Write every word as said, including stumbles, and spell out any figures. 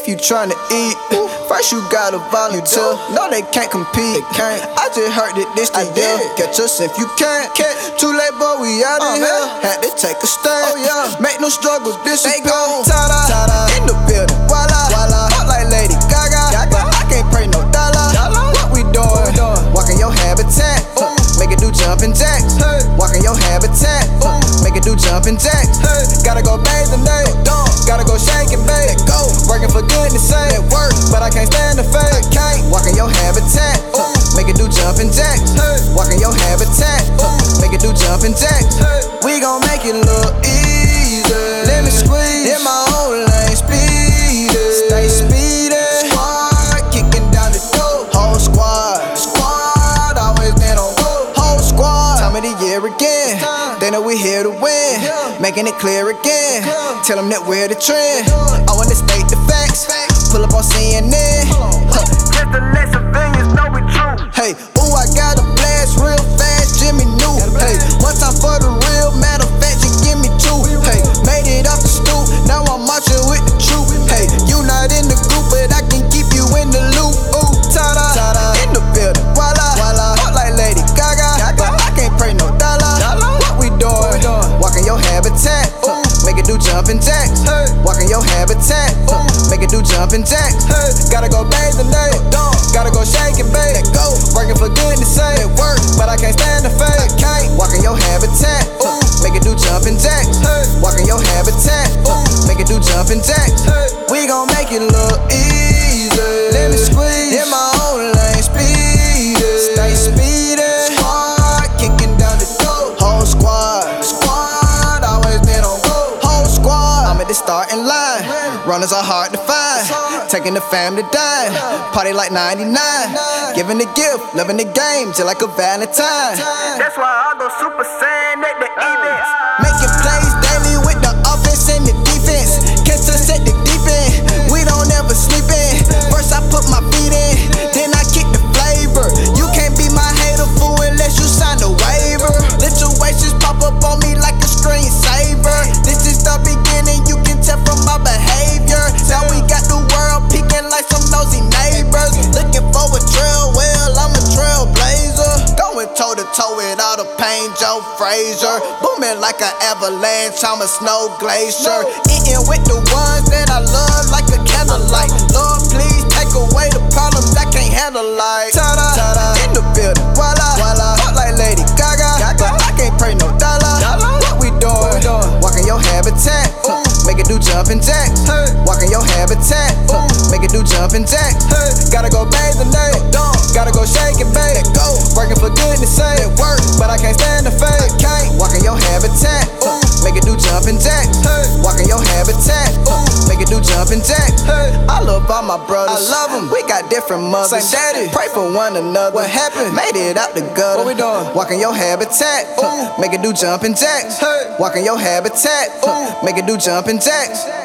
you tryna eat, first you gotta volunteer. No, they can't compete. They can't. I just heard that this the deal. Catch us if you can't. Too late, boy, we out of here. Had to take a stand. Oh yeah. Make no struggles disappear. Tada, tada, in the building. Voila, voila. Up like Lady Gaga. But I can't pray no dollar. What we doing? Walking your habitat. Make it do jumping jacks. Walking your habitat. Make it do jumping jacks. Gotta go bathe the day. Gotta go shake and bake. Working for goodness sake. Work, but I can't stand the fake. Walking your habitat. Make it do jumping jacks. Walking your habitat. Make it do jumping jacks. We gon' make it look easy. Let me squeeze in my own lane, speed it. Stay speedy. Squad kicking down the door. Whole squad, squad always been on go. Whole squad, time of the year again. They know we here to win, making it clear again. Tell them that we're the trend. I wanna state the facts. Pull up on C N N. Just to let civilians know we true. Hey, ooh, I got a blast real fast, Jimmy knew. Hey, one time for the real, matter of fact, you give me two. Hey, made it off the stoop, now I'm marching with the troop. Hey, you not in the group, but I can keep you in the loop. Ooh, tada, tada, in the building, voila, voila. Up like Lady Gaga, but I can't pray no dollar. What we doing? Walking your habitat, make it do jumping jacks. Walking your habitat, make it do jumping jacks. Gotta go bathe the day, gotta go shake and bake. Working for goodness sake, work, but I can't stand the fake. Walking your habitat, make it do jumping jacks. Walking your habitat, make it do jumping jacks. We gon' make it look easy. Let me squeeze in my own lane, speed it. Stay speedy. Squad kicking down the door. Whole squad, squad always been on go. Whole squad, I'm at the starting line. Runners are hard to find. Taking the fam to dine. Party like ninety-nine. Giving the gift, loving the game, just like a Valentine. That's why I go super saiyan at the events. Making plays daily with the offense and the defense. Catch us at the deep end. We don't ever sleep in. First I put my feet in, then I kick the flavor. You can't be my hater fool unless you sign the waiver. Situations pop up on me like a screensaver. This is the beginning, you can tell from my behavior. Now we got the world peeking like some nosy neighbors. Looking for a trail, well, I'm a trailblazer. Going toe to toe with all the pain, Joe Frazier. Booming like an avalanche, I'm a snow glacier. Eating with the ones that I love like a candlelight. Lord, please take away the problems I can't handle like. Tada, tada, in the building, voila, voila. Up like Lady Gaga, but I can't pray no dollar. What we doing? Walking your habitat, make it do jumping jacks. Walking your habitat, make it do jumping jacks. Gotta go bathe the day, gotta go shake and bake. Working for goodness sake, work, but I can't stand the fake. Walking your habitat, make it do jumping jacks. Walking your habitat, make it do jumping jacks. I love all my brothers, I love them. We got different mothers. Same daddy, pray for one another. What happened? Made it out the gutter. What we doing? Walking your habitat, make it do jumping jacks. Walking your habitat, make it do jumping jacks.